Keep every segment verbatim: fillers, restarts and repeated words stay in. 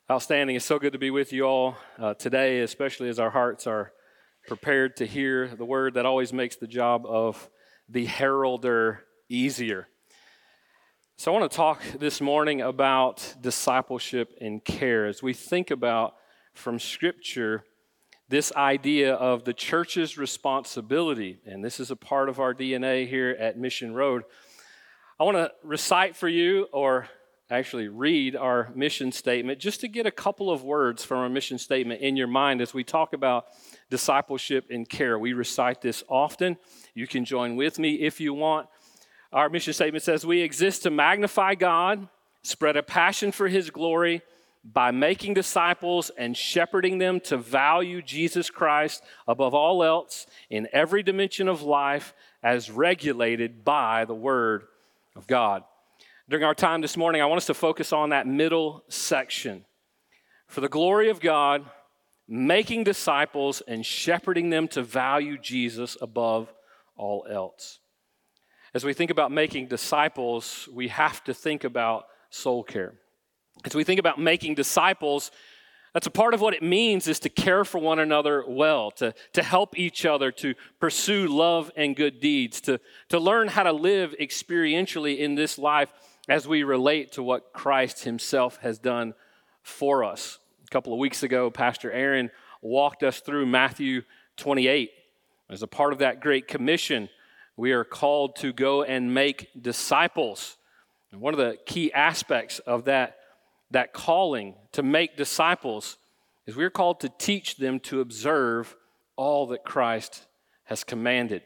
Outstanding. It's so good to be with you all uh, today, especially as our hearts are prepared to hear the word that always makes the job of the heralder easier. So I want to talk this morning about discipleship and care as we think about from Scripture this idea of the church's responsibility, and this is a part of our D N A here at Mission Road. I want to recite for you, or actually read our mission statement, just to get a couple of words from our mission statement in your mind as we talk about discipleship and care. We recite this often. You can join with me if you want. Our mission statement says, we exist to magnify God, spread a passion for His glory by making disciples and shepherding them to value Jesus Christ above all else in every dimension of life as regulated by the Word of God. During our time this morning, I want us to focus on that middle section. For the glory of God, making disciples and shepherding them to value Jesus above all else. As we think about making disciples, we have to think about soul care. As we think about making disciples, that's a part of what it means is to care for one another well, to, to help each other, to pursue love and good deeds, to, to learn how to live experientially in this life as we relate to what Christ Himself has done for us. A couple of weeks ago, Pastor Aaron walked us through Matthew twenty-eight. As a part of that Great Commission, we are called to go and make disciples. And one of the key aspects of that, that calling to make disciples is we're called to teach them to observe all that Christ has commanded.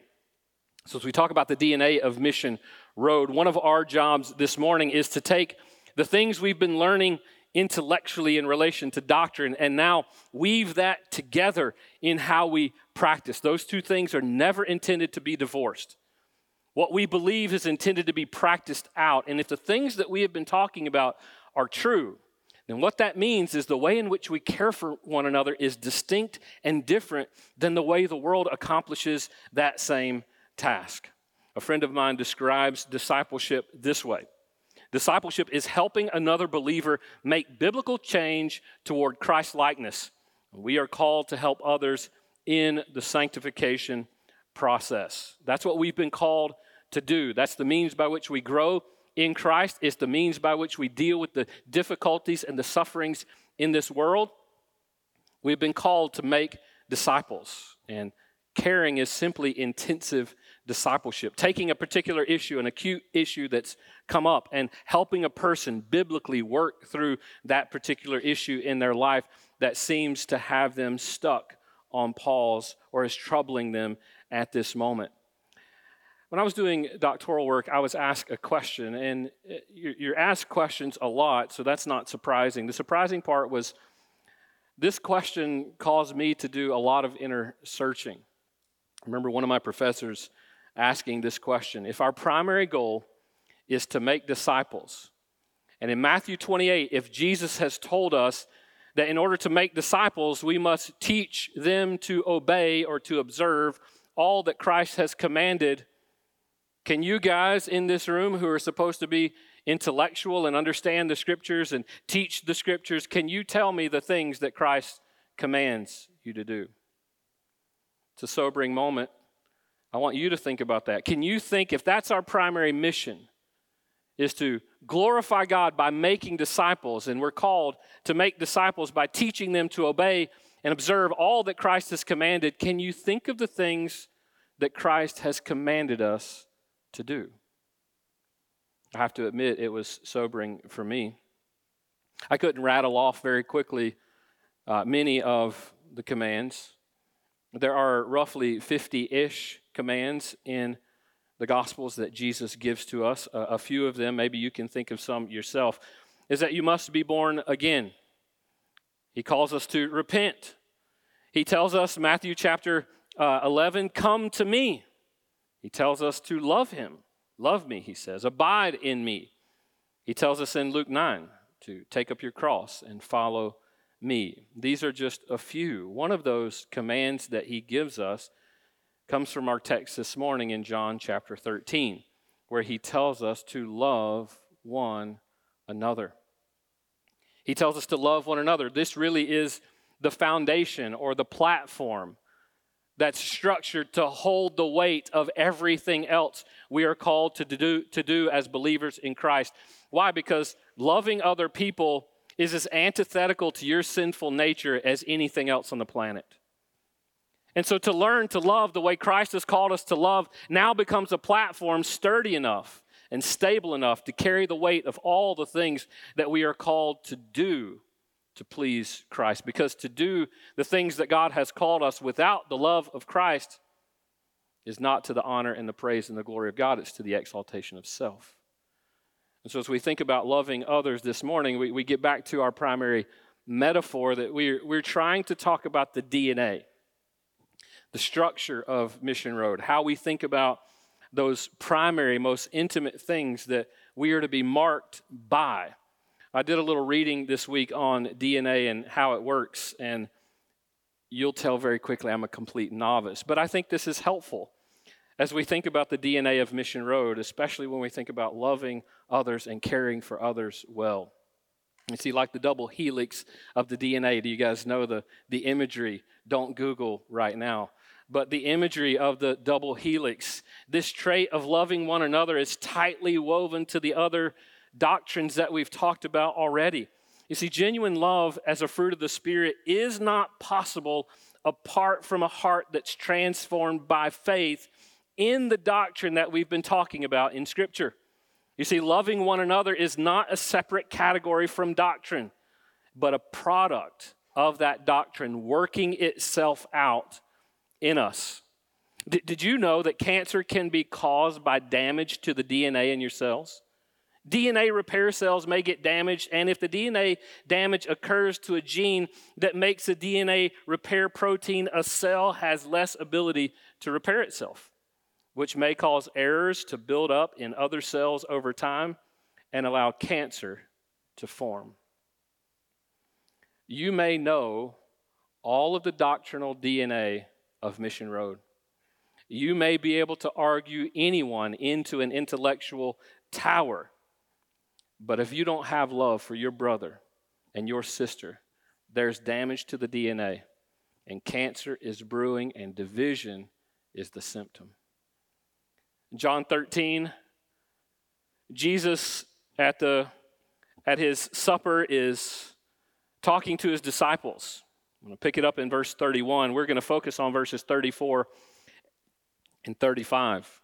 So as we talk about the D N A of Mission Road, one of our jobs this morning is to take the things we've been learning intellectually in relation to doctrine and now weave that together in how we practice. Those two things are never intended to be divorced. What we believe is intended to be practiced out. And if the things that we have been talking about are true, then what that means is the way in which we care for one another is distinct and different than the way the world accomplishes that same task. A friend of mine describes discipleship this way. Discipleship is helping another believer make biblical change toward Christ-likeness. We are called to help others in the sanctification process. That's what we've been called to do. That's the means by which we grow in Christ. It's the means by which we deal with the difficulties and the sufferings in this world. We've been called to make disciples, and caring is simply intensive discipleship, taking a particular issue, an acute issue that's come up, and helping a person biblically work through that particular issue in their life that seems to have them stuck on pause or is troubling them at this moment. When I was doing doctoral work, I was asked a question, and you're asked questions a lot, so that's not surprising. The surprising part was this question caused me to do a lot of inner searching. I remember one of my professors asking this question: if our primary goal is to make disciples, and in Matthew twenty-eight, if Jesus has told us that in order to make disciples, we must teach them to obey or to observe all that Christ has commanded, can you guys in this room who are supposed to be intellectual and understand the Scriptures and teach the Scriptures, can you tell me the things that Christ commands you to do? It's a sobering moment. I want you to think about that. Can you think, if that's our primary mission, is to glorify God by making disciples, and we're called to make disciples by teaching them to obey and observe all that Christ has commanded, can you think of the things that Christ has commanded us to do? I have to admit, it was sobering for me. I couldn't rattle off very quickly uh, many of the commands. There are roughly fifty-ish commands in the Gospels that Jesus gives to us. Uh, a few of them, maybe you can think of some yourself, is that you must be born again. He calls us to repent. He tells us, Matthew chapter uh, eleven, come to me. He tells us to love Him. Love me, He says. Abide in me. He tells us in Luke nine to take up your cross and follow me. These are just a few. One of those commands that He gives us comes from our text this morning in John chapter thirteen, where He tells us to love one another. He tells us to love one another. This really is the foundation or the platform that's structured to hold the weight of everything else we are called to do, to do as believers in Christ. Why? Because loving other people is as antithetical to your sinful nature as anything else on the planet. And so to learn to love the way Christ has called us to love now becomes a platform sturdy enough and stable enough to carry the weight of all the things that we are called to do to please Christ. Because to do the things that God has called us without the love of Christ is not to the honor and the praise and the glory of God. It's to the exaltation of self. And so as we think about loving others this morning, we, we get back to our primary metaphor that we're, we're trying to talk about the D N A, the structure of Mission Road, how we think about those primary, most intimate things that we are to be marked by. I did a little reading this week on D N A and how it works, and you'll tell very quickly I'm a complete novice. But I think this is helpful as we think about the D N A of Mission Road, especially when we think about loving others and caring for others well. You see, like the double helix of the D N A, do you guys know the, the imagery? Don't Google right now. But the imagery of the double helix, this trait of loving one another is tightly woven to the other doctrines that we've talked about already. You see, genuine love as a fruit of the Spirit is not possible apart from a heart that's transformed by faith in the doctrine that we've been talking about in Scripture. You see, loving one another is not a separate category from doctrine, but a product of that doctrine working itself out in us. D- did you know that cancer can be caused by damage to the D N A in your cells? D N A repair cells may get damaged, and if the D N A damage occurs to a gene that makes a D N A repair protein, a cell has less ability to repair itself, which may cause errors to build up in other cells over time and allow cancer to form. You may know all of the doctrinal D N A of Mission Road. You may be able to argue anyone into an intellectual tower, but if you don't have love for your brother and your sister, there's damage to the D N A, and cancer is brewing, and division is the symptom. John thirteen, Jesus at the at his supper is talking to his disciples. I'm going to pick it up in verse thirty-one. We're going to focus on verses thirty-four and thirty-five.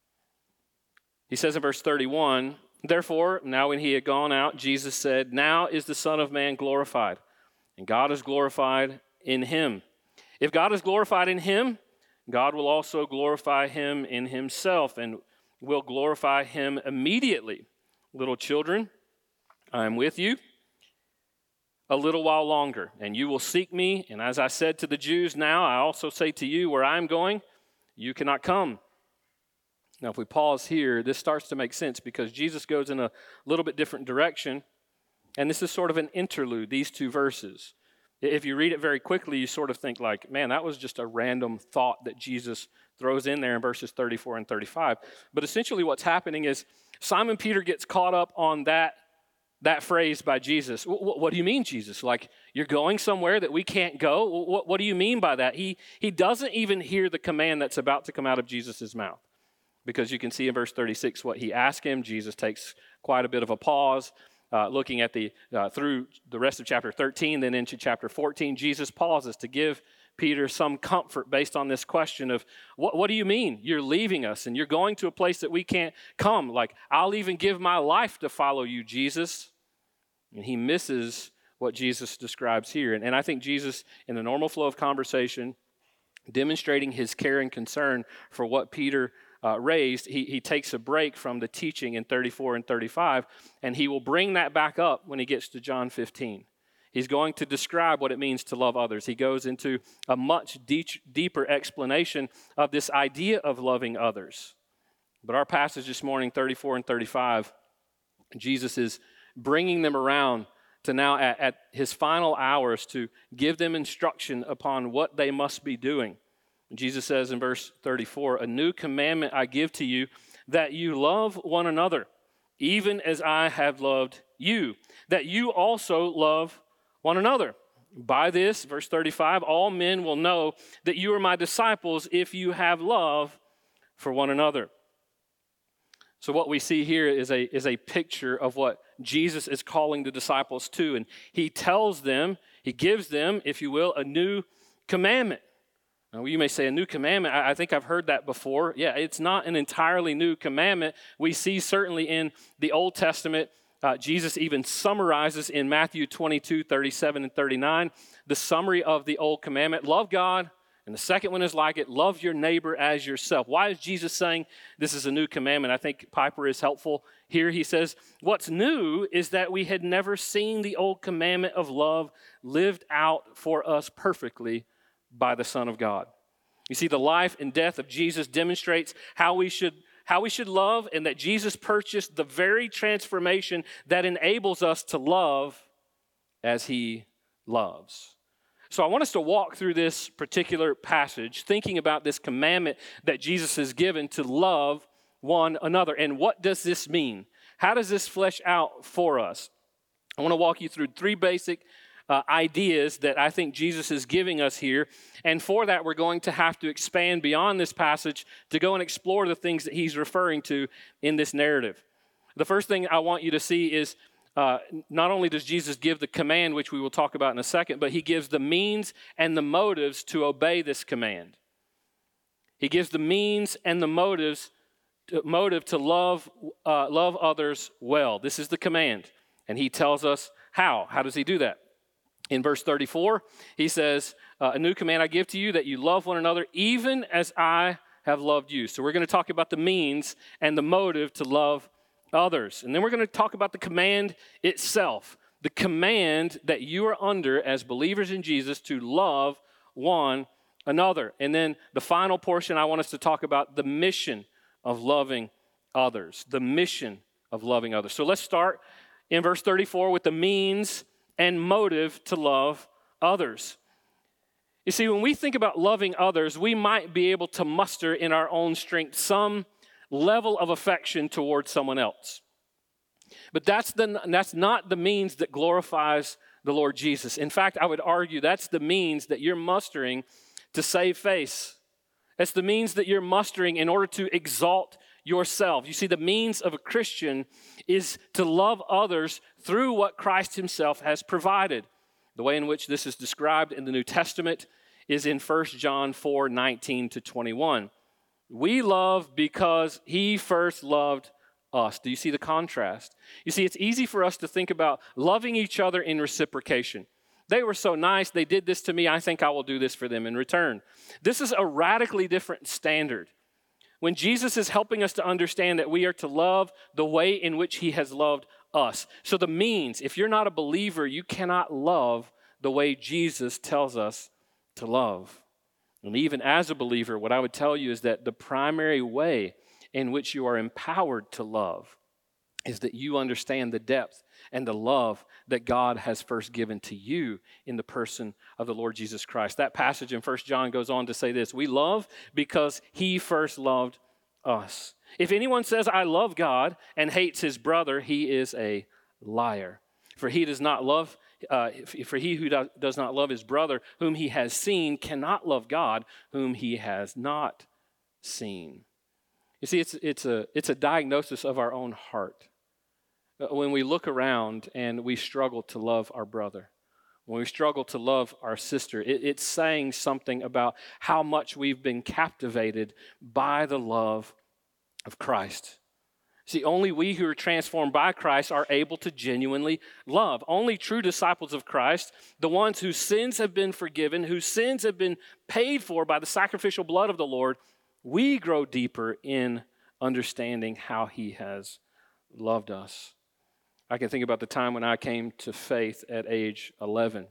He says in verse thirty-one, "Therefore, now when he had gone out, Jesus said, 'Now is the Son of Man glorified, and God is glorified in him. If God is glorified in him, God will also glorify him in himself, and will glorify him immediately. Little children, I am with you a little while longer, and you will seek me. And as I said to the Jews, now I also say to you, where I am going, you cannot come.'" Now, if we pause here, this starts to make sense because Jesus goes in a little bit different direction, and this is sort of an interlude, these two verses. If you read it very quickly, you sort of think like, man, that was just a random thought that Jesus throws in there in verses thirty-four and thirty-five. But essentially what's happening is Simon Peter gets caught up on that, that phrase by Jesus. What, what do you mean, Jesus? Like, you're going somewhere that we can't go? What, what do you mean by that? He, he doesn't even hear the command that's about to come out of Jesus' mouth. Because you can see in verse thirty-six what he asked him. Jesus takes quite a bit of a pause. Uh, looking at the uh, through the rest of chapter thirteen, then into chapter fourteen, Jesus pauses to give Peter some comfort based on this question of, what, what do you mean you're leaving us and you're going to a place that we can't come? Like, I'll even give my life to follow you, Jesus. And he misses what Jesus describes here. And, and I think Jesus, in the normal flow of conversation, demonstrating his care and concern for what Peter Uh, raised, he, he takes a break from the teaching in thirty-four and thirty-five, and he will bring that back up when he gets to John fifteen. He's going to describe what it means to love others. He goes into a much de- deeper explanation of this idea of loving others. But our passage this morning, thirty-four and thirty-five, Jesus is bringing them around to now at, at his final hours to give them instruction upon what they must be doing. Jesus says in verse thirty-four, "A new commandment I give to you, that you love one another, even as I have loved you, that you also love one another. By this, verse thirty-five, all men will know that you are my disciples if you have love for one another. So what we see here is a, is a picture of what Jesus is calling the disciples to. And he tells them, he gives them, if you will, a new commandment. Now, you may say a new commandment. I, I think I've heard that before. Yeah, it's not an entirely new commandment. We see certainly in the Old Testament, uh, Jesus even summarizes in Matthew twenty-two, thirty-seven, and thirty-nine, the summary of the Old Commandment. Love God. And the second one is like it, love your neighbor as yourself. Why is Jesus saying this is a new commandment? I think Piper is helpful here. He says, what's new is that we had never seen the old commandment of love lived out for us perfectly by the Son of God. You see, the life and death of Jesus demonstrates how we should, how we should love, and that Jesus purchased the very transformation that enables us to love as he loves. So I want us to walk through this particular passage, thinking about this commandment that Jesus has given to love one another. And what does this mean? How does this flesh out for us? I want to walk you through three basic uh, ideas that I think Jesus is giving us here. And for that, we're going to have to expand beyond this passage to go and explore the things that he's referring to in this narrative. The first thing I want you to see is Uh, not only does Jesus give the command, which we will talk about in a second, but he gives the means and the motives to obey this command. He gives the means and the motives, to, motive to love, uh, love others well. This is the command, and he tells us how. How does he do that? In verse thirty-four, he says, uh, a new command I give to you, that you love one another even as I have loved you. So we're going to talk about the means and the motive to love others. And then we're going to talk about the command itself, the command that you are under as believers in Jesus to love one another. And then the final portion, I want us to talk about the mission of loving others, the mission of loving others. So let's start in verse thirty-four with the means and motive to love others. You see, when we think about loving others, we might be able to muster in our own strength some level of affection towards someone else. But that's the that's not the means that glorifies the Lord Jesus. In fact, I would argue that's the means that you're mustering to save face. That's the means that you're mustering in order to exalt yourself. You see, the means of a Christian is to love others through what Christ himself has provided. The way in which this is described in the New Testament is in First John four, nineteen to twenty-one. We love because he first loved us. Do you see the contrast? You see, it's easy for us to think about loving each other in reciprocation. They were so nice, they did this to me, I think I will do this for them in return. This is a radically different standard. When Jesus is helping us to understand that we are to love the way in which he has loved us. So the means, if you're not a believer, you cannot love the way Jesus tells us to love. And even as a believer, what I would tell you is that the primary way in which you are empowered to love is that you understand the depth and the love that God has first given to you in the person of the Lord Jesus Christ. That passage in First John goes on to say this: we love because he first loved us. If anyone says, I love God, and hates his brother, he is a liar. For he does not love Uh, for he who do, does not love his brother whom he has seen cannot love God whom he has not seen. You see, it's, it's, a, it's a diagnosis of our own heart. When we look around and we struggle to love our brother, when we struggle to love our sister, it, it's saying something about how much we've been captivated by the love of Christ. See, only we who are transformed by Christ are able to genuinely love. Only true disciples of Christ, the ones whose sins have been forgiven, whose sins have been paid for by the sacrificial blood of the Lord, we grow deeper in understanding how he has loved us. I can think about the time when I came to faith at age eleven.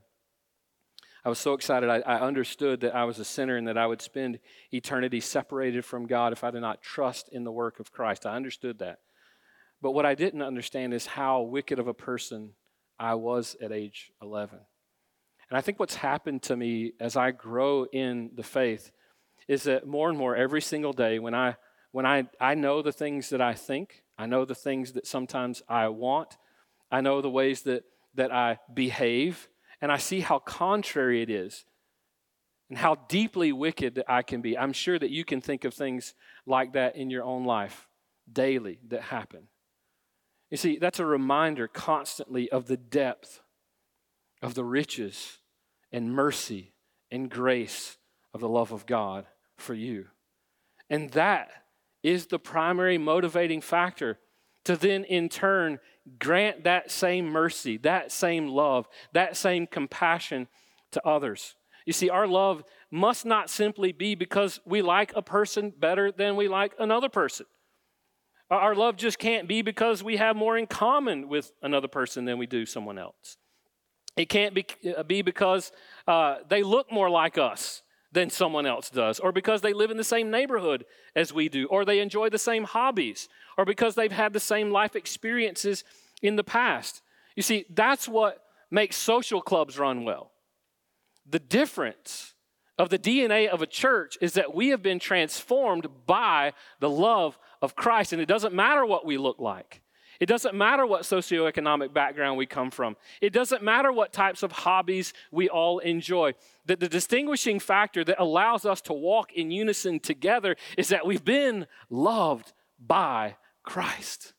I was so excited. I, I understood that I was a sinner and that I would spend eternity separated from God if I did not trust in the work of Christ. I understood that. But what I didn't understand is how wicked of a person I was at age eleven. And I think what's happened to me as I grow in the faith is that more and more every single day when I when I, I know the things that I think, I know the things that sometimes I want, I know the ways that, that I behave, and I see how contrary it is and how deeply wicked that I can be. I'm sure that you can think of things like that in your own life daily that happen. You see, that's a reminder constantly of the depth of the riches and mercy and grace of the love of God for you. And that is the primary motivating factor to then in turn grant that same mercy, that same love, that same compassion to others. You see, our love must not simply be because we like a person better than we like another person. Our love just can't be because we have more in common with another person than we do someone else. It can't be, be because uh, they look more like us than someone else does, or because they live in the same neighborhood as we do, or they enjoy the same hobbies, or because they've had the same life experiences in the past. You see, that's what makes social clubs run well. The difference of the D N A of a church is that we have been transformed by the love of Christ, and it doesn't matter what we look like. It doesn't matter what socioeconomic background we come from. It doesn't matter what types of hobbies we all enjoy. The, the distinguishing factor that allows us to walk in unison together is that we've been loved by Christ.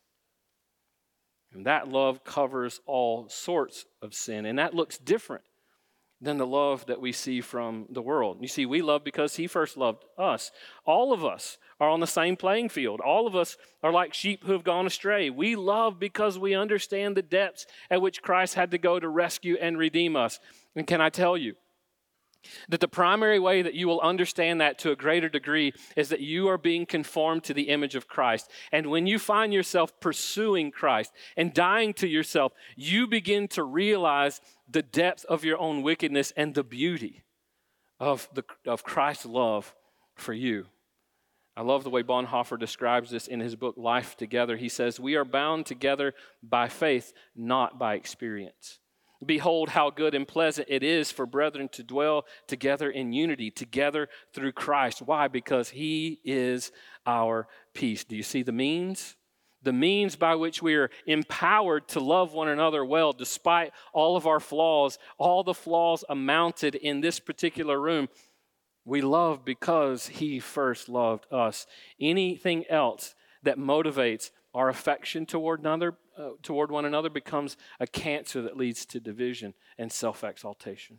And that love covers all sorts of sin, and that looks different than the love that we see from the world. You see, we love because he first loved us. All of us are on the same playing field. All of us are like sheep who have gone astray. We love because we understand the depths at which Christ had to go to rescue and redeem us. And can I tell you that the primary way that you will understand that to a greater degree is that you are being conformed to the image of Christ. And when you find yourself pursuing Christ and dying to yourself, you begin to realize the depth of your own wickedness and the beauty of, the, of Christ's love for you. I love the way Bonhoeffer describes this in his book, Life Together. He says, "We are bound together by faith, not by experience. Behold how good and pleasant it is for brethren to dwell together in unity, together through Christ." Why? Because he is our peace. Do you see the means? The means by which we are empowered to love one another well, despite all of our flaws, all the flaws amounted in this particular room. We love because he first loved us. Anything else that motivates our affection toward another, uh, toward one another becomes a cancer that leads to division and self-exaltation.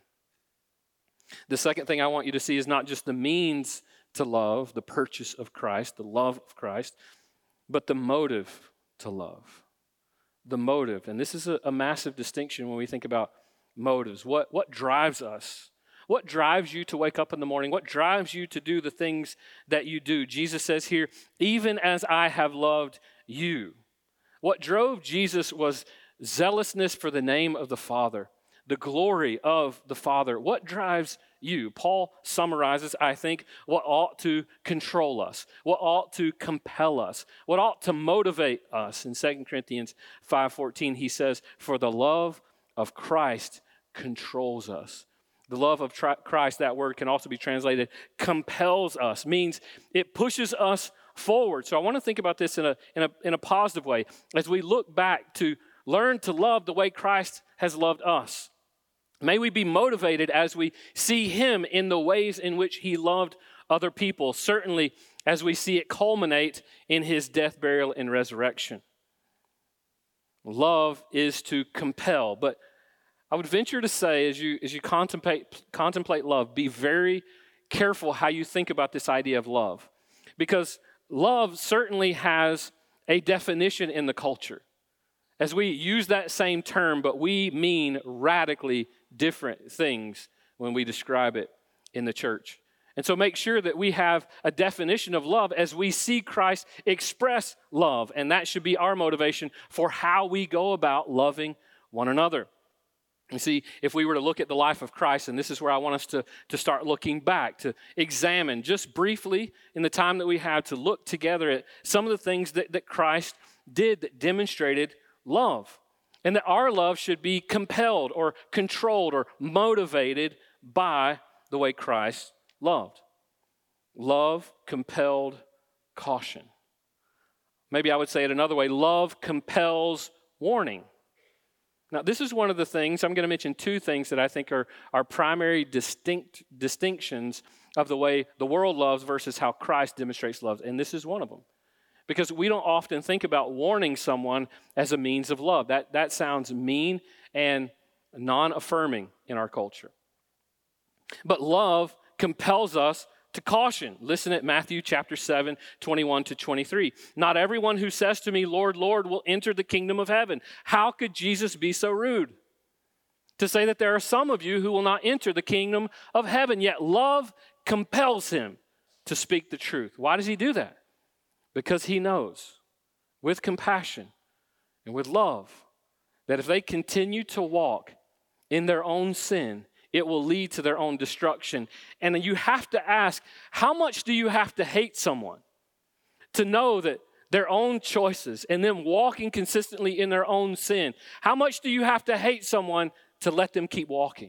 The second thing I want you to see is not just the means to love, the purchase of Christ, the love of Christ, but the motive to love. The motive. And this is a, a massive distinction when we think about motives. What, what drives us? What drives you to wake up in the morning? What drives you to do the things that you do? Jesus says here, "Even as I have loved you." What drove Jesus was zealousness for the name of the Father, the glory of the Father. What drives you? Paul summarizes, I think, what ought to control us, what ought to compel us, what ought to motivate us. In Second Corinthians five fourteen, he says, "For the love of Christ controls us." The love of tri- Christ, that word can also be translated compels us, means it pushes us forward. So I want to think about this in a, in a, in a positive way as we look back to learn to love the way Christ has loved us. May we be motivated as we see him in the ways in which he loved other people, certainly as we see it culminate in his death, burial, and resurrection. Love is to compel, but I would venture to say, as you as you contemplate contemplate love, be very careful how you think about this idea of love, because love certainly has a definition in the culture. As we use that same term, but we mean radically different things when we describe it in the church. And so make sure that we have a definition of love as we see Christ express love, and that should be our motivation for how we go about loving one another. You see, if we were to look at the life of Christ, and this is where I want us to, to start looking back, to examine just briefly in the time that we have to look together at some of the things that, that Christ did that demonstrated love. And that our love should be compelled or controlled or motivated by the way Christ loved. Love compelled caution. Maybe I would say it another way. Love compels warning. Now, this is one of the things, I'm going to mention two things that I think are, are primary distinct distinctions of the way the world loves versus how Christ demonstrates love. And this is one of them. Because we don't often think about warning someone as a means of love. That, that sounds mean and non-affirming in our culture. But love compels us to caution. Listen at Matthew chapter seven, twenty-one to twenty-three. Not everyone who says to me, Lord, Lord, will enter the kingdom of heaven. How could Jesus be so rude to say that there are some of you who will not enter the kingdom of heaven? Yet love compels him to speak the truth. Why does he do that? Because he knows with compassion and with love that if they continue to walk in their own sin, it will lead to their own destruction. And you have to ask, how much do you have to hate someone to know that their own choices and them walking consistently in their own sin, how much do you have to hate someone to let them keep walking?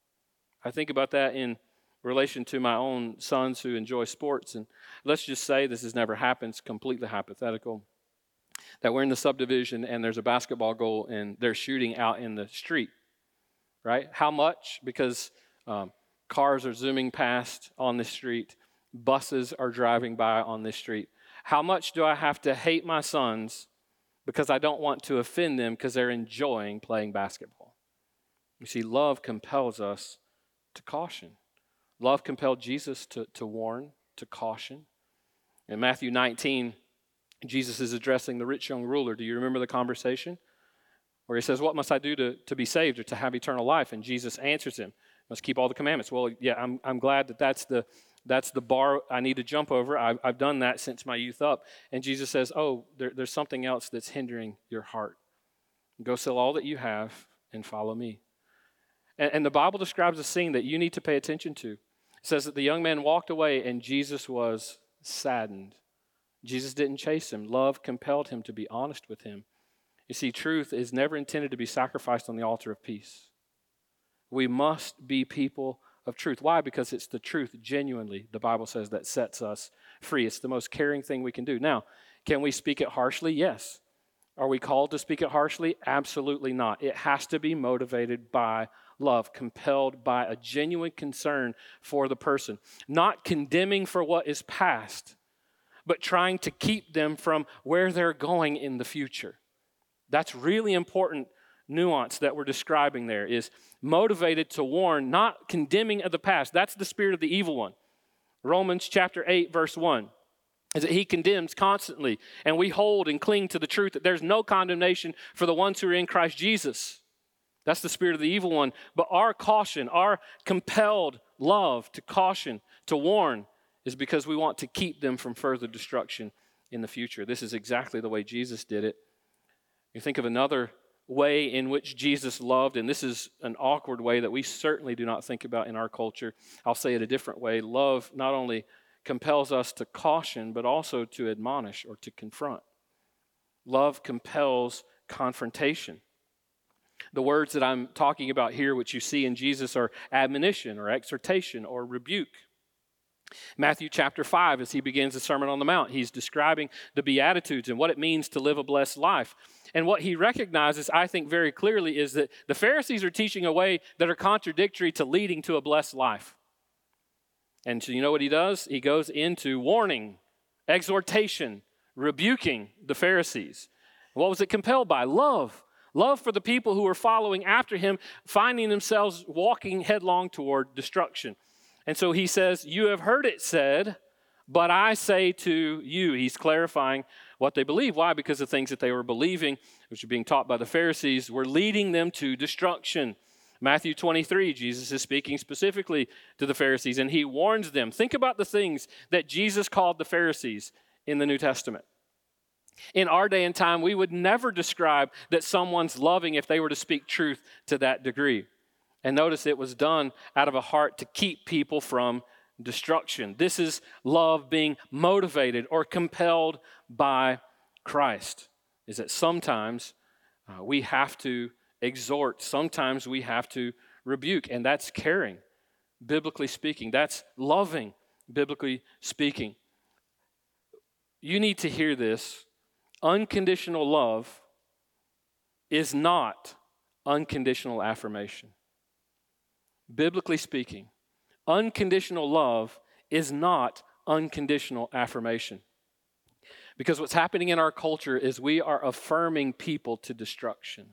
I think about that in relation to my own sons who enjoy sports. And let's just say this has never happened. It's completely hypothetical. That we're in the subdivision and there's a basketball goal and they're shooting out in the street. Right? How much? Because um, cars are zooming past on this street. Buses are driving by on this street. How much do I have to hate my sons because I don't want to offend them because they're enjoying playing basketball? You see, love compels us to caution. Love compelled Jesus to, to warn, to caution. In Matthew nineteen, Jesus is addressing the rich young ruler. Do you remember the conversation? Where he says, what must I do to, to be saved or to have eternal life? And Jesus answers him, must keep all the commandments. Well, yeah, I'm, I'm glad that that's the, that's the bar I need to jump over. I've, I've done that since my youth up. And Jesus says, oh, there, there's something else that's hindering your heart. Go sell all that you have and follow me. And, and the Bible describes a scene that you need to pay attention to. It says that the young man walked away and Jesus was saddened. Jesus didn't chase him. Love compelled him to be honest with him. You see, truth is never intended to be sacrificed on the altar of peace. We must be people of truth. Why? Because it's the truth, genuinely, the Bible says, that sets us free. It's the most caring thing we can do. Now, can we speak it harshly? Yes. Are we called to speak it harshly? Absolutely not. It has to be motivated by love, compelled by a genuine concern for the person. Not condemning for what is past, but trying to keep them from where they're going in the future. That's really important nuance that we're describing there, is motivated to warn, not condemning of the past. That's the spirit of the evil one. Romans chapter eight, verse one, is that he condemns constantly, and we hold and cling to the truth that there's no condemnation for the ones who are in Christ Jesus. That's the spirit of the evil one. But our caution, our compelled love to caution, to warn, is because we want to keep them from further destruction in the future. This is exactly the way Jesus did it. You think of another way in which Jesus loved, and this is an awkward way that we certainly do not think about in our culture. I'll say it a different way. Love not only compels us to caution, but also to admonish or to confront. Love compels confrontation. The words that I'm talking about here, which you see in Jesus, are admonition or exhortation or rebuke. Matthew chapter five, as he begins the Sermon on the Mount, he's describing the Beatitudes and what it means to live a blessed life. And what he recognizes, I think very clearly, is that the Pharisees are teaching a way that are contradictory to leading to a blessed life. And so you know what he does? He goes into warning, exhortation, rebuking the Pharisees. What was it compelled by? Love. Love for the people who were following after him, finding themselves walking headlong toward destruction. And so he says, you have heard it said, but I say to you. He's clarifying what they believe. Why? Because the things that they were believing, which were being taught by the Pharisees, were leading them to destruction. Matthew twenty-three, Jesus is speaking specifically to the Pharisees, and he warns them. Think about the things that Jesus called the Pharisees in the New Testament. In our day and time, we would never describe that someone's loving if they were to speak truth to that degree. And notice it was done out of a heart to keep people from destruction. This is love being motivated or compelled by Christ. Is that sometimes uh, we have to exhort, sometimes we have to rebuke, and that's caring, biblically speaking. That's loving, biblically speaking. You need to hear this. Unconditional love is not unconditional affirmation. Biblically speaking, unconditional love is not unconditional affirmation. Because what's happening in our culture is we are affirming people to destruction.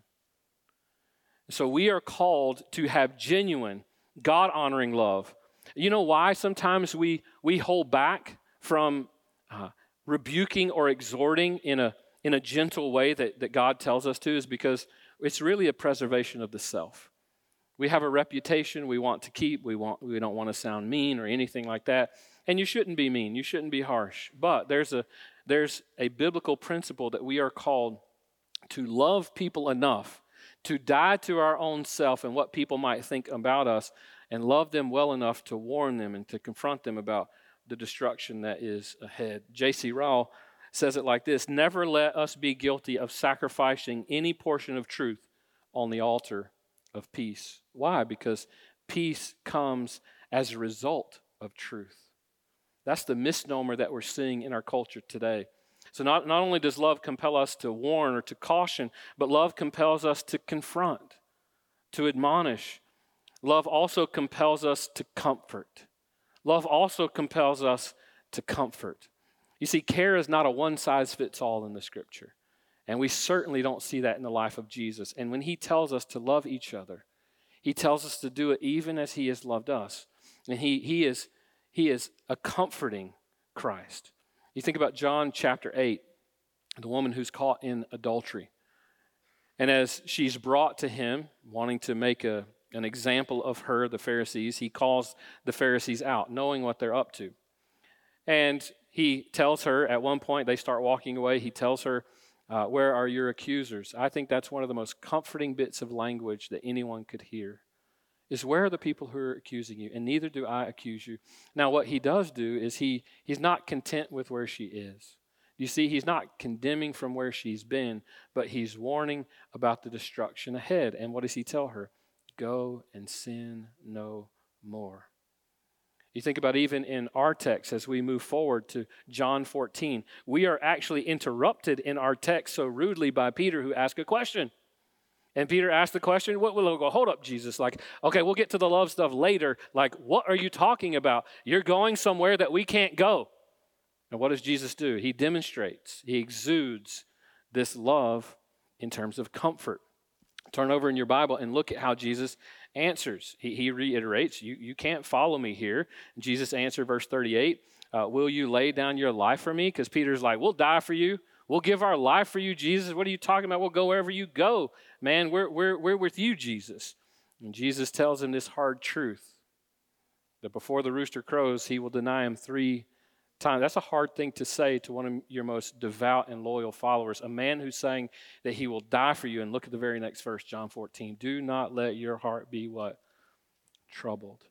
So we are called to have genuine, God-honoring love. You know why sometimes we, we hold back from uh, rebuking or exhorting in a, in a gentle way that, that God tells us to, is because it's really a preservation of the self. We have a reputation we want to keep. We want we don't want to sound mean or anything like that. And you shouldn't be mean. You shouldn't be harsh. But there's a there's a biblical principle that we are called to love people enough to die to our own self and what people might think about us, and love them well enough to warn them and to confront them about the destruction that is ahead. J C Ryle says it like this: never let us be guilty of sacrificing any portion of truth on the altar of peace. Why? Because peace comes as a result of truth. That's the misnomer that we're seeing in our culture today. So not, not only does love compel us to warn or to caution, but love compels us to confront, to admonish. Love also compels us to comfort. Love also compels us to comfort. You see, care is not a one-size-fits-all in the Scripture. And we certainly don't see that in the life of Jesus. And when he tells us to love each other, he tells us to do it even as he has loved us. And he, he, is, he is a comforting Christ. You think about John chapter eight, the woman who's caught in adultery. And as she's brought to him, wanting to make a, an example of her, the Pharisees, he calls the Pharisees out, knowing what they're up to. And he tells her, at one point, they start walking away, he tells her, Uh, where are your accusers? I think that's one of the most comforting bits of language that anyone could hear, is where are the people who are accusing you? And neither do I accuse you. Now, what he does do is he he's not content with where she is. You see, he's not condemning from where she's been, but he's warning about the destruction ahead. And what does he tell her? Go and sin no more. You think about even in our text as we move forward to John fourteen, we are actually interrupted in our text so rudely by Peter, who asked a question. And Peter asked the question, what will we'll go, hold up, Jesus, like, okay, we'll get to the love stuff later. Like, what are you talking about? You're going somewhere that we can't go. And what does Jesus do? He demonstrates, he exudes this love in terms of comfort. Turn over in your Bible and look at how Jesus answers. He, he reiterates, you, you can't follow me here. Jesus answered, verse thirty-eight, uh, will you lay down your life for me? Because Peter's like, we'll die for you. We'll give our life for you, Jesus. What are you talking about? We'll go wherever you go. Man, we're, we're, we're with you, Jesus. And Jesus tells him this hard truth, that before the rooster crows, he will deny him three times. That's a hard thing to say to one of your most devout and loyal followers, a man who's saying that he will die for you. And look at the very next verse, John fourteen. Do not let your heart be what? Troubled.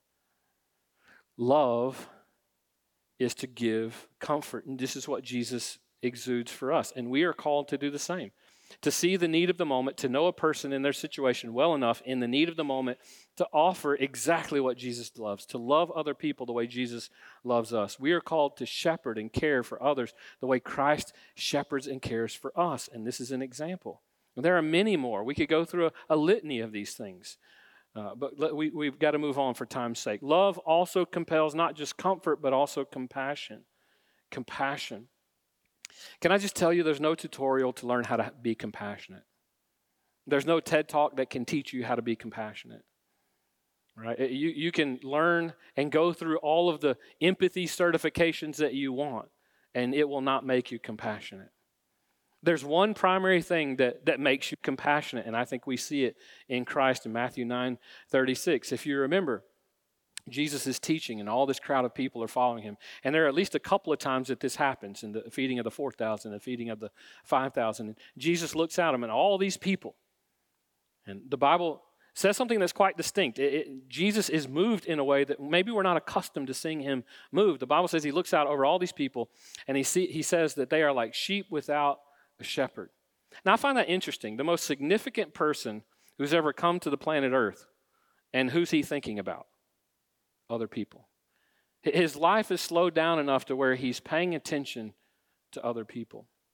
Love is to give comfort. And this is what Jesus exudes for us. And we are called to do the same. To see the need of the moment, to know a person in their situation well enough in the need of the moment to offer exactly what Jesus loves, to love other people the way Jesus loves us. We are called to shepherd and care for others the way Christ shepherds and cares for us. And this is an example. And there are many more. We could go through a, a litany of these things. Uh, but let, we, we've got to move on for time's sake. Love also compels not just comfort, but also compassion. Compassion. Can I just tell you, there's no tutorial to learn how to be compassionate. There's no TED Talk that can teach you how to be compassionate. Right? You, you can learn and go through all of the empathy certifications that you want, and it will not make you compassionate. There's one primary thing that, that makes you compassionate, and I think we see it in Christ in Matthew nine thirty-six. If you remember, Jesus is teaching, and all this crowd of people are following him. And there are at least a couple of times that this happens, in the feeding of the four thousand, the feeding of the five thousand. And Jesus looks at them, and all these people. And the Bible says something that's quite distinct. It, it, Jesus is moved in a way that maybe we're not accustomed to seeing him move. The Bible says he looks out over all these people, and he, see, he says that they are like sheep without a shepherd. Now, I find that interesting. The most significant person who's ever come to the planet Earth, and who's he thinking about? Other people. His life is slowed down enough to where he's paying attention to other people.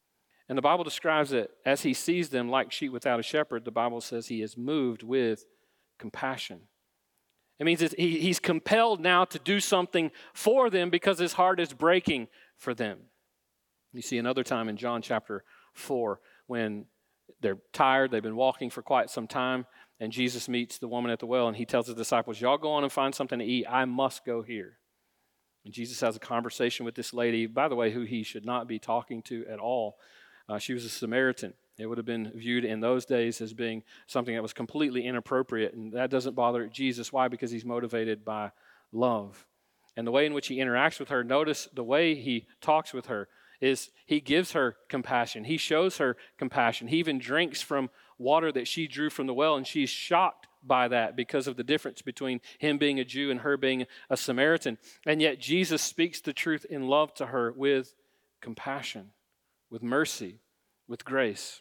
And the Bible describes it as he sees them like sheep without a shepherd. The Bible says he is moved with compassion. It means it's, he, he's compelled now to do something for them because his heart is breaking for them. You see another time in John chapter four when they're tired, they've been walking for quite some time, and Jesus meets the woman at the well, and he tells his disciples, y'all go on and find something to eat. I must go here. And Jesus has a conversation with this lady, by the way, who he should not be talking to at all. Uh, she was a Samaritan. It would have been viewed in those days as being something that was completely inappropriate, and that doesn't bother Jesus. Why? Because he's motivated by love. And the way in which he interacts with her, notice the way he talks with her, is he gives her compassion. He shows her compassion. He even drinks from water that she drew from the well, and she's shocked by that because of the difference between him being a Jew and her being a Samaritan. And yet Jesus speaks the truth in love to her with compassion, with mercy, with grace.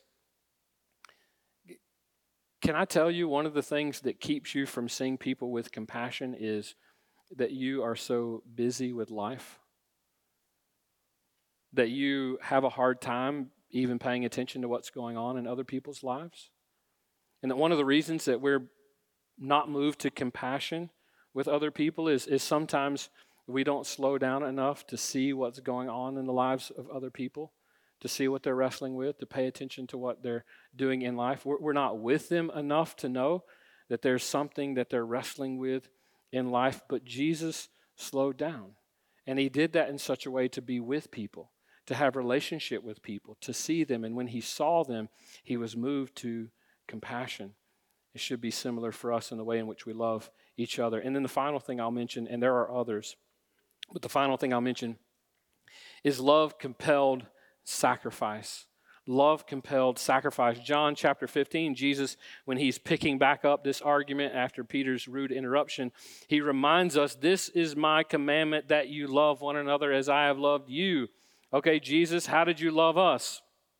Can I tell you one of the things that keeps you from seeing people with compassion is that you are so busy with life, that you have a hard time even paying attention to what's going on in other people's lives? And that one of the reasons that we're not moved to compassion with other people is, is sometimes we don't slow down enough to see what's going on in the lives of other people, to see what they're wrestling with, to pay attention to what they're doing in life. We're, we're not with them enough to know that there's something that they're wrestling with in life. But Jesus slowed down, and he did that in such a way to be with people, to have relationship with people, to see them. And when he saw them, he was moved to compassion. It should be similar for us in the way in which we love each other. And then the final thing I'll mention, and there are others, but the final thing I'll mention is love compelled sacrifice. Love compelled sacrifice. John chapter fifteen, Jesus, when he's picking back up this argument after Peter's rude interruption, he reminds us, this is my commandment, that you love one another as I have loved you. Okay, Jesus, how did you love us?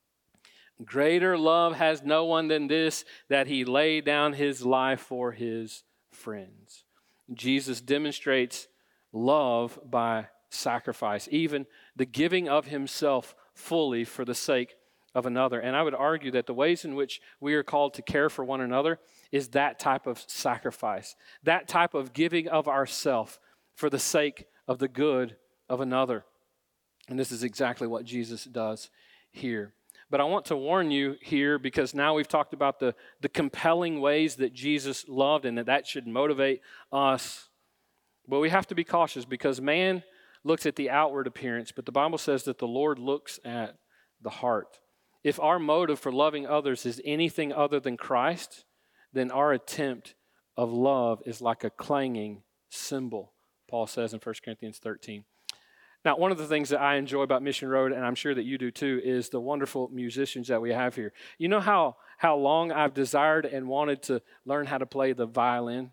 Greater love has no one than this, that he laid down his life for his friends. Jesus demonstrates love by sacrifice, even the giving of himself fully for the sake of another. And I would argue that the ways in which we are called to care for one another is that type of sacrifice, that type of giving of ourself for the sake of the good of another. And this is exactly what Jesus does here. But I want to warn you here, because now we've talked about the, the compelling ways that Jesus loved and that that should motivate us. But we have to be cautious, because man looks at the outward appearance, but the Bible says that the Lord looks at the heart. If our motive for loving others is anything other than Christ, then our attempt of love is like a clanging cymbal, Paul says in First Corinthians thirteen. Now, one of the things that I enjoy about Mission Road, and I'm sure that you do too, is the wonderful musicians that we have here. You know how, how long I've desired and wanted to learn how to play the violin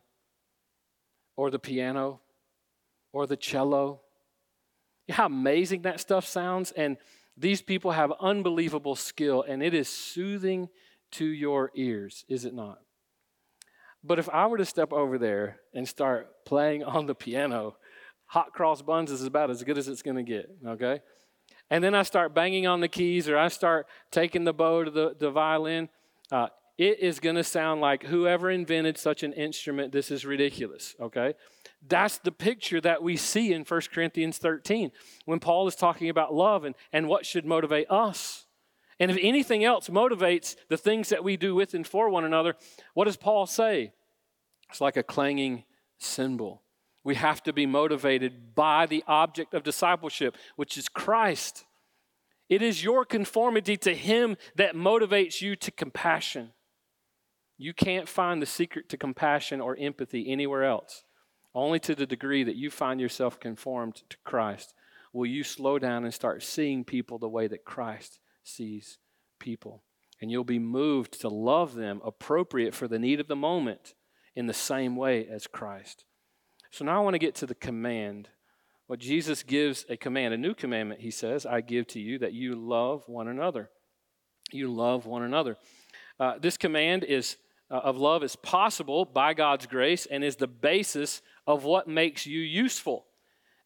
or the piano or the cello? You know how amazing that stuff sounds? And these people have unbelievable skill, and it is soothing to your ears, is it not? But if I were to step over there and start playing on the piano, hot cross buns is about as good as it's going to get, okay? And then I start banging on the keys, or I start taking the bow to the, the violin, uh, it is going to sound like whoever invented such an instrument, this is ridiculous, okay? That's the picture that we see in First Corinthians thirteen when Paul is talking about love and, and what should motivate us. And if anything else motivates the things that we do with and for one another, what does Paul say? It's like a clanging cymbal. We have to be motivated by the object of discipleship, which is Christ. It is your conformity to him that motivates you to compassion. You can't find the secret to compassion or empathy anywhere else. Only to the degree that you find yourself conformed to Christ will you slow down and start seeing people the way that Christ sees people. And you'll be moved to love them appropriate for the need of the moment in the same way as Christ. So now I want to get to the command. What Jesus gives a command, a new commandment, he says, I give to you, that you love one another. You love one another. Uh, this command is uh, of love is possible by God's grace and is the basis of what makes you useful.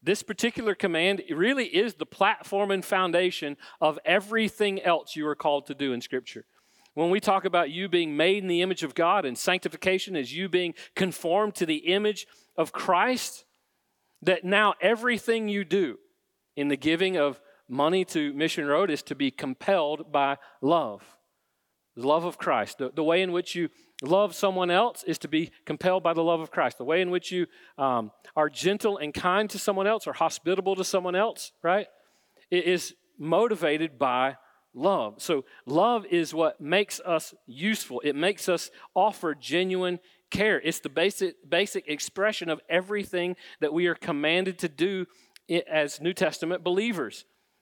This particular command really is the platform and foundation of everything else you are called to do in Scripture. When we talk about you being made in the image of God and sanctification is you being conformed to the image of Christ, that now everything you do in the giving of money to Mission Road is to be compelled by love. The love of Christ. The, the way in which you love someone else is to be compelled by the love of Christ. The way in which you um, are gentle and kind to someone else or hospitable to someone else, right, it is motivated by love. So love is what makes us useful. It makes us offer genuine care. It's the basic, basic expression of everything that we are commanded to do as New Testament believers.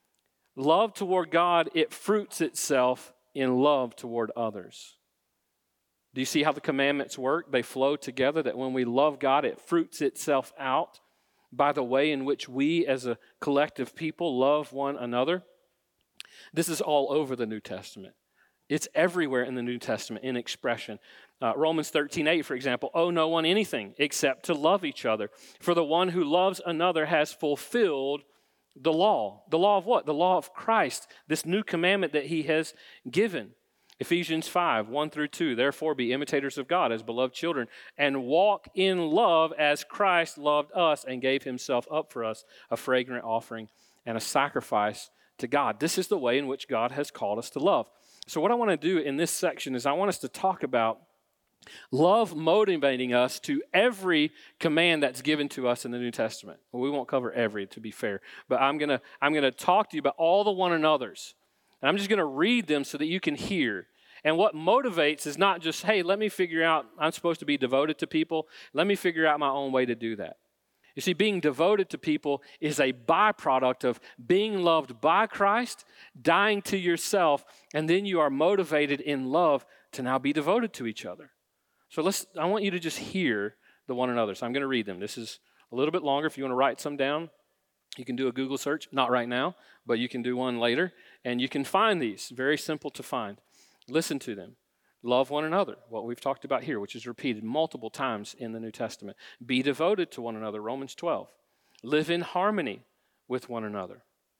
Love toward God, it fruits itself in love toward others. Do you see how the commandments work? They flow together, that when we love God, it fruits itself out by the way in which we as a collective people love one another. This is all over the New Testament. It's everywhere in the New Testament in expression. Uh, Romans thirteen eight, for example, owe no one anything except to love each other. For the one who loves another has fulfilled the law. The law of what? The law of Christ, this new commandment that he has given. Ephesians five, one through two, therefore be imitators of God as beloved children and walk in love as Christ loved us and gave himself up for us, a fragrant offering and a sacrifice to God. This is the way in which God has called us to love. So what I want to do in this section is I want us to talk about love motivating us to every command that's given to us in the New Testament. Well, we won't cover every, to be fair, but I'm going to I'm going to talk to you about all the one another's. And I'm just going to read them so that you can hear. And what motivates is not just, hey, let me figure out, I'm supposed to be devoted to people. Let me figure out my own way to do that. You see, being devoted to people is a byproduct of being loved by Christ, dying to yourself, and then you are motivated in love to now be devoted to each other. So let's. I want you to just hear the one another. So I'm going to read them. This is a little bit longer. If you want to write some down, you can do a Google search. Not right now, but you can do one later. And you can find these. Very simple to find. Listen to them. Love one another, what we've talked about here, which is repeated multiple times in the New Testament. Be devoted to one another, Romans twelve. Live in harmony with one another.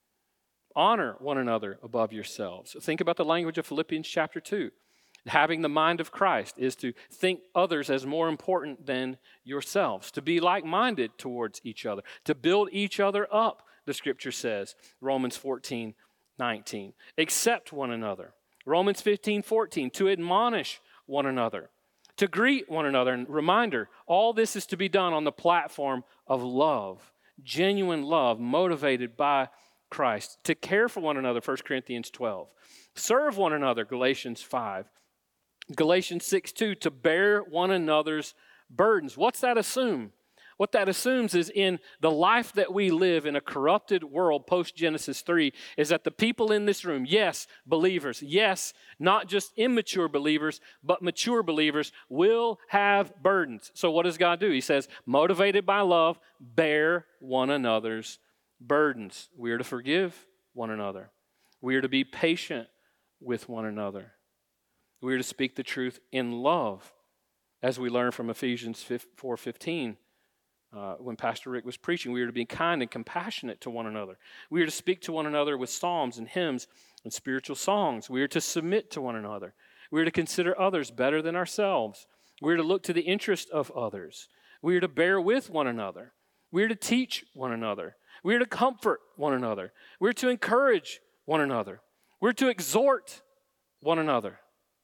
Honor one another above yourselves. Think about the language of Philippians chapter two. Having the mind of Christ is to think others as more important than yourselves, to be like-minded towards each other, to build each other up, the Scripture says, Romans fourteen nineteen. Accept one another. Romans fifteen fourteen, to admonish one another, to greet one another. And reminder, all this is to be done on the platform of love, genuine love motivated by Christ. To care for one another, First Corinthians twelve. Serve one another, Galatians five. Galatians six two, to bear one another's burdens. What's that assume? What that assumes is in the life that we live in a corrupted world post-Genesis three is that the people in this room, yes, believers, yes, not just immature believers, but mature believers will have burdens. So what does God do? He says, motivated by love, bear one another's burdens. We are to forgive one another. We are to be patient with one another. We are to speak the truth in love, as we learn from Ephesians four fifteen. Uh, when Pastor Rick was preaching, we are to be kind and compassionate to one another. We are to speak to one another with psalms and hymns and spiritual songs. We are to submit to one another. We are to consider others better than ourselves. We are to look to the interest of others. We are to bear with one another. We are to teach one another. We are to comfort one another. We are to encourage one another. We are to exhort one another.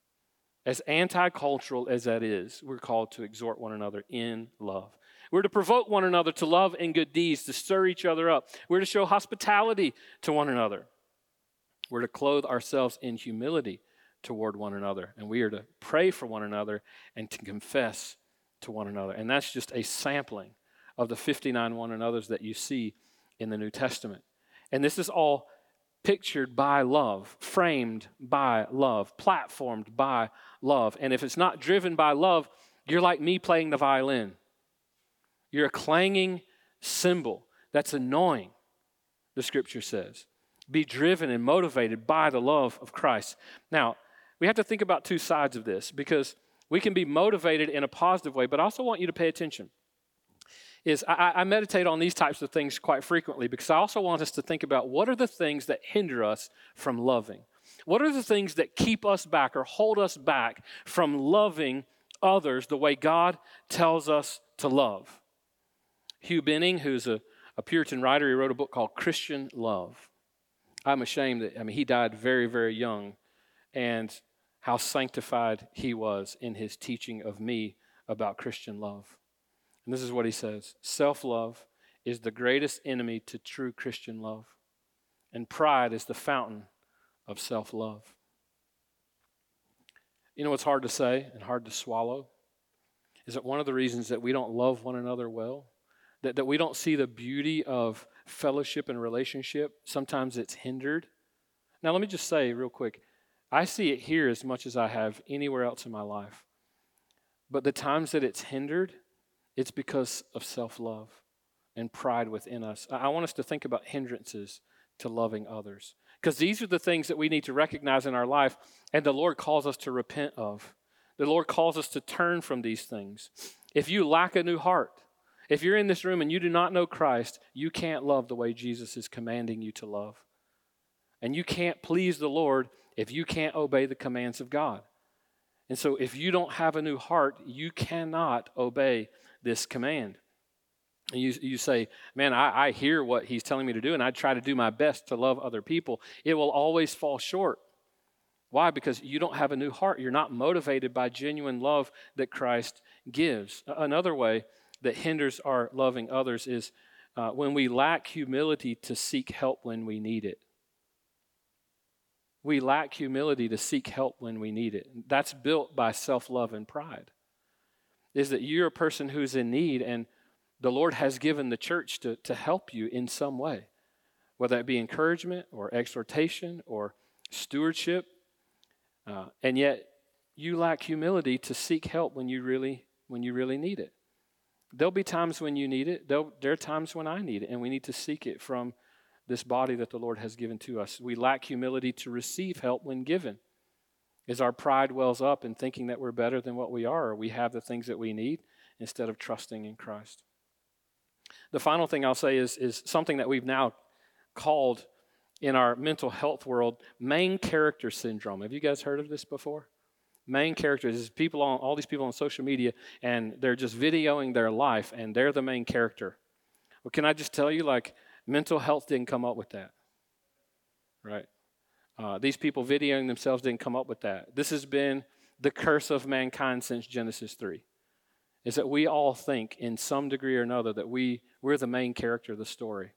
As anti-cultural as that is, we're called to exhort one another in love. We're to provoke one another to love and good deeds, to stir each other up. We're to show hospitality to one another. We're to clothe ourselves in humility toward one another. And we are to pray for one another and to confess to one another. And that's just a sampling of the fifty-nine one another's that you see in the New Testament. And this is all pictured by love, framed by love, platformed by love. And if it's not driven by love, you're like me playing the violin. You're a clanging cymbal that's annoying, the Scripture says. Be driven and motivated by the love of Christ. Now, we have to think about two sides of this because we can be motivated in a positive way, but I also want you to pay attention. is I, I meditate on these types of things quite frequently because I also want us to think about what are the things that hinder us from loving? What are the things that keep us back or hold us back from loving others the way God tells us to love? Hugh Benning, who's a, a Puritan writer, he wrote a book called Christian Love. I'm ashamed that, I mean, he died very, very young, and how sanctified he was in his teaching of me about Christian love. And this is what he says: self-love is the greatest enemy to true Christian love, and pride is the fountain of self-love. You know what's hard to say and hard to swallow? Is that one of the reasons that we don't love one another well? That, that we don't see the beauty of fellowship and relationship? Sometimes it's hindered. Now let me just say real quick, I see it here as much as I have anywhere else in my life. But the times that it's hindered, it's because of self-love and pride within us. I want us to think about hindrances to loving others, because these are the things that we need to recognize in our life, and the Lord calls us to repent of. The Lord calls us to turn from these things. If you lack a new heart, if you're in this room and you do not know Christ, you can't love the way Jesus is commanding you to love. And you can't please the Lord if you can't obey the commands of God. And so if you don't have a new heart, you cannot obey this command. And you, you say, man, I, I hear what he's telling me to do, and I try to do my best to love other people. It will always fall short. Why? Because you don't have a new heart. You're not motivated by genuine love that Christ gives. Another way that hinders our loving others is uh, when we lack humility to seek help when we need it. We lack humility to seek help when we need it. That's built by self-love and pride. Is that you're a person who's in need, and the Lord has given the church to, to help you in some way, whether it be encouragement or exhortation or stewardship, uh, and yet you lack humility to seek help when you really when you really need it. There'll be times when you need it. There'll, there are times when I need it, and we need to seek it from this body that the Lord has given to us. We lack humility to receive help when given. As our pride wells up in thinking that we're better than what we are, or we have the things that we need instead of trusting in Christ. The final thing I'll say is, is something that we've now called in our mental health world main character syndrome. Have you guys heard of this before? Main characters is people on all these people on social media, and they're just videoing their life, and they're the main character. Well, can I just tell you, like, mental health didn't come up with that, right? Uh, these people videoing themselves didn't come up with that. This has been the curse of mankind since Genesis three, is that we all think in some degree or another that we, we're the main character of the story.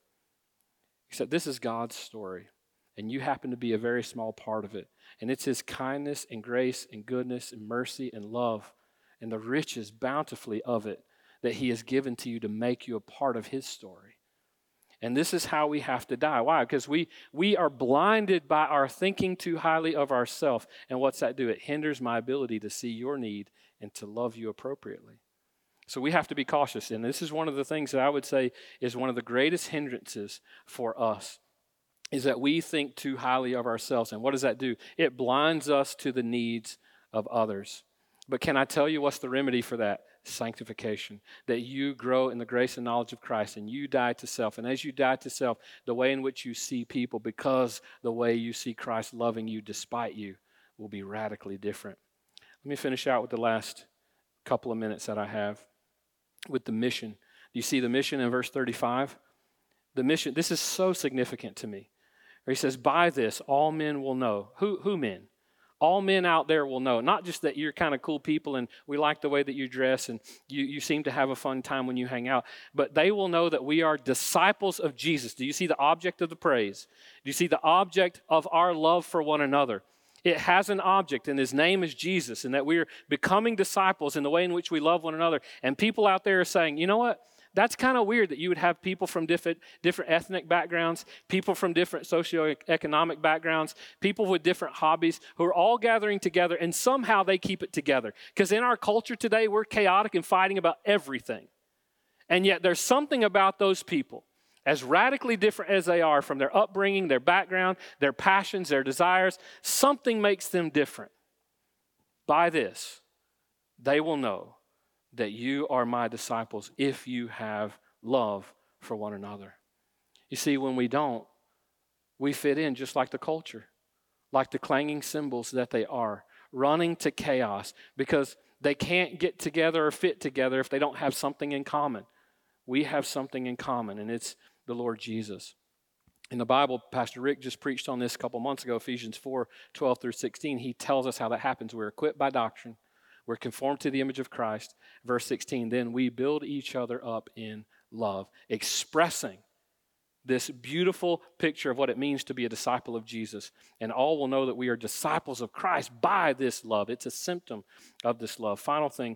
Except this is God's story, and you happen to be a very small part of it. And it's His kindness and grace and goodness and mercy and love and the riches bountifully of it that He has given to you to make you a part of His story. And this is how we have to die. Why? Because we, we are blinded by our thinking too highly of ourselves. And what's that do? It hinders my ability to see your need and to love you appropriately. So we have to be cautious. And this is one of the things that I would say is one of the greatest hindrances for us, is that we think too highly of ourselves. And what does that do? It blinds us to the needs of others. But can I tell you what's the remedy for that? Sanctification. That you grow in the grace and knowledge of Christ, and you die to self. And as you die to self, the way in which you see people, because the way you see Christ loving you despite you, will be radically different. Let me finish out with the last couple of minutes that I have with the mission. Do you see the mission in verse thirty-five? The mission, this is so significant to me. He says, by this, all men will know. Who, who men? All men out there will know. Not just that you're kind of cool people and we like the way that you dress and you, you seem to have a fun time when you hang out, but they will know that we are disciples of Jesus. Do you see the object of the praise? Do you see the object of our love for one another? It has an object, and His name is Jesus, and that we are becoming disciples in the way in which we love one another. And people out there are saying, you know what? That's kind of weird that you would have people from different, different ethnic backgrounds, people from different socioeconomic backgrounds, people with different hobbies who are all gathering together, and somehow they keep it together. Because in our culture today, we're chaotic and fighting about everything. And yet there's something about those people, as radically different as they are from their upbringing, their background, their passions, their desires, something makes them different. By this, they will know that you are my disciples if you have love for one another. You see, when we don't, we fit in just like the culture, like the clanging cymbals that they are, running to chaos because they can't get together or fit together if they don't have something in common. We have something in common, and it's the Lord Jesus. In the Bible, Pastor Rick just preached on this a couple months ago, Ephesians four, twelve through sixteen. He tells us how that happens. We're equipped by doctrine. We're conformed to the image of Christ. Verse sixteen, then we build each other up in love, expressing this beautiful picture of what it means to be a disciple of Jesus. And all will know that we are disciples of Christ by this love. It's a symptom of this love. Final thing,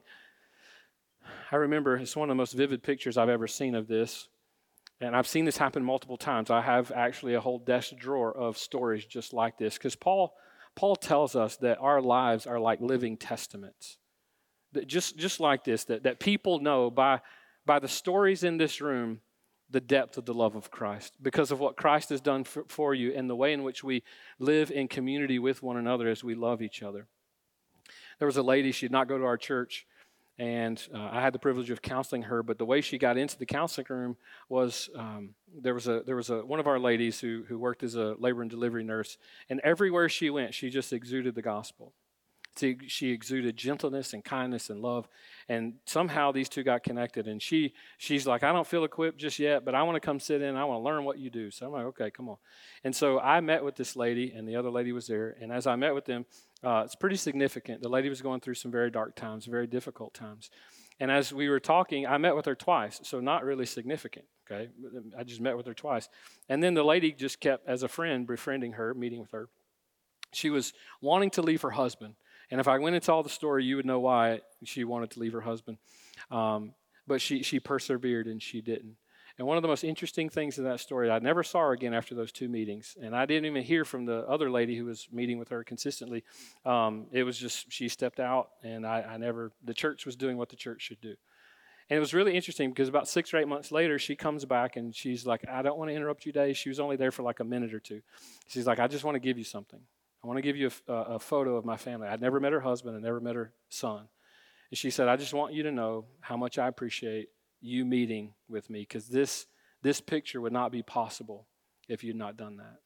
I remember it's one of the most vivid pictures I've ever seen of this. And I've seen this happen multiple times. I have actually a whole desk drawer of stories just like this. Because Paul, Paul tells us that our lives are like living testaments. That just, just like this, that, that people know by, by the stories in this room the depth of the love of Christ. Because of what Christ has done for, for you and the way in which we live in community with one another as we love each other. There was a lady, she did not go to our church. And uh, I had the privilege of counseling her, but the way she got into the counseling room was um, there was a there was a one of our ladies who who worked as a labor and delivery nurse, and everywhere she went, she just exuded the gospel. She, she exuded gentleness and kindness and love, and somehow these two got connected. And she she's like, I don't feel equipped just yet, but I want to come sit in. I want to learn what you do. So I'm like, okay, come on. And so I met with this lady, and the other lady was there. And as I met with them, uh, it's pretty significant. The lady was going through some very dark times, very difficult times. And as we were talking, I met with her twice, so not really significant, okay? I just met with her twice. And then the lady just kept, as a friend, befriending her, meeting with her. She was wanting to leave her husband. And if I went into all the story, you would know why she wanted to leave her husband. Um, but she she persevered, and she didn't. And one of the most interesting things in that story, I never saw her again after those two meetings. And I didn't even hear from the other lady who was meeting with her consistently. Um, it was just, she stepped out, and I, I never, the church was doing what the church should do. And it was really interesting because about six or eight months later, she comes back, and she's like, I don't want to interrupt you, Dave. She was only there for like a minute or two. She's like, I just want to give you something. I want to give you a, a photo of my family. I'd never met her husband. I never met her son. And she said, I just want you to know how much I appreciate you meeting with me, because this, this picture would not be possible if you'd not done that.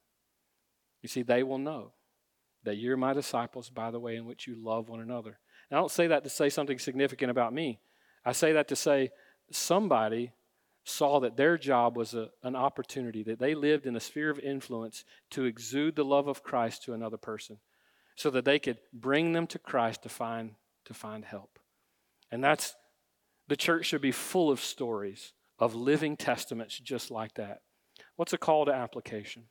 You see, they will know that you're my disciples by the way in which you love one another. And I don't say that to say something significant about me. I say that to say somebody saw that their job was a, an opportunity, that they lived in a sphere of influence to exude the love of Christ to another person so that they could bring them to Christ to find, to find help. And that's, the church should be full of stories of living testaments just like that. What's a call to application?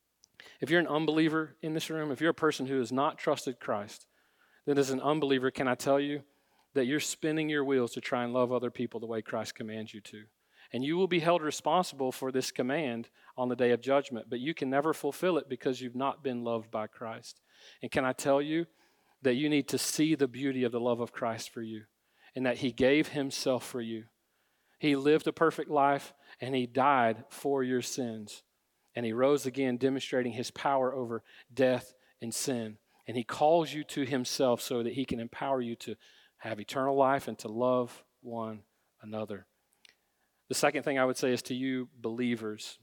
If you're an unbeliever in this room, if you're a person who has not trusted Christ, then as an unbeliever, can I tell you that you're spinning your wheels to try and love other people the way Christ commands you to? And you will be held responsible for this command on the day of judgment, but you can never fulfill it because you've not been loved by Christ. And can I tell you that you need to see the beauty of the love of Christ for you, and that he gave himself for you. He lived a perfect life, and he died for your sins. And he rose again, demonstrating his power over death and sin. And he calls you to himself so that he can empower you to have eternal life and to love one another. The second thing I would say is to you believers.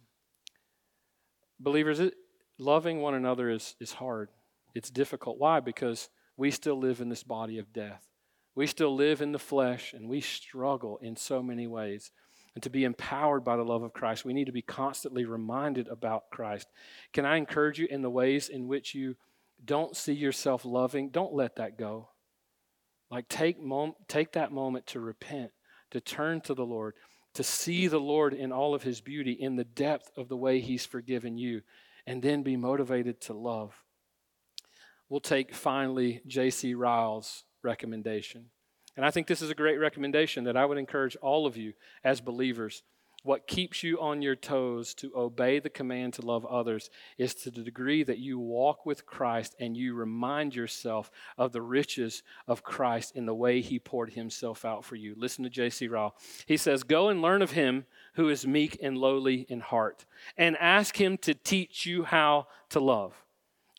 Believers, it, loving one another is, is hard. It's difficult. Why? Because we still live in this body of death. We still live in the flesh, and we struggle in so many ways. And to be empowered by the love of Christ, we need to be constantly reminded about Christ. Can I encourage you in the ways in which you don't see yourself loving? Don't let that go. Like take, mom- take that moment to repent, to turn to the Lord, to see the Lord in all of his beauty, in the depth of the way he's forgiven you, and then be motivated to love. We'll take finally J C Ryle's recommendation. And I think this is a great recommendation that I would encourage all of you as believers. What keeps you on your toes to obey the command to love others is to the degree that you walk with Christ and you remind yourself of the riches of Christ in the way he poured himself out for you. Listen to J C Ryle. He says, go and learn of him who is meek and lowly in heart, and ask him to teach you how to love.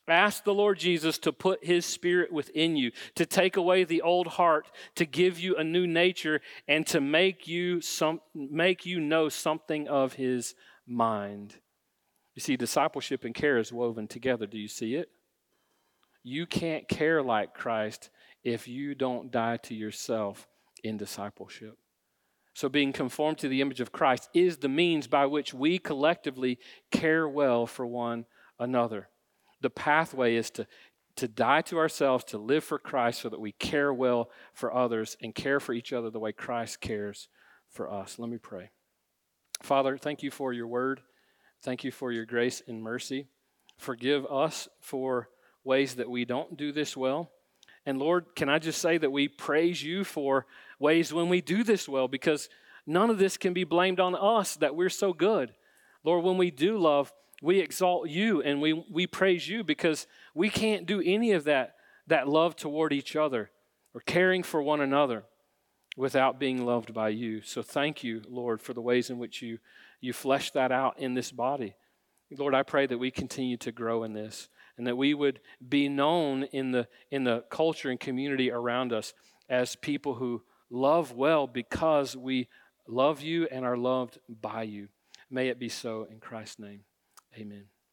Ask the Lord Jesus to put his Spirit within you, to take away the old heart, to give you a new nature, and to make you some, make you know something of his mind. You see, discipleship and care is woven together. Do you see it? You can't care like Christ if you don't die to yourself in discipleship. So being conformed to the image of Christ is the means by which we collectively care well for one another. The pathway is to, to die to ourselves, to live for Christ so that we care well for others and care for each other the way Christ cares for us. Let me pray. Father, thank you for your word. Thank you for your grace and mercy. Forgive us for ways that we don't do this well. And Lord, can I just say that we praise you for ways when we do this well, because none of this can be blamed on us that we're so good. Lord, when we do love, we exalt you and we, we praise you, because we can't do any of that, that love toward each other or caring for one another without being loved by you. So thank you, Lord, for the ways in which you, you flesh that out in this body. Lord, I pray that we continue to grow in this, and that we would be known in the in the culture and community around us as people who love well because we love you and are loved by you. May it be so in Christ's name. Amen.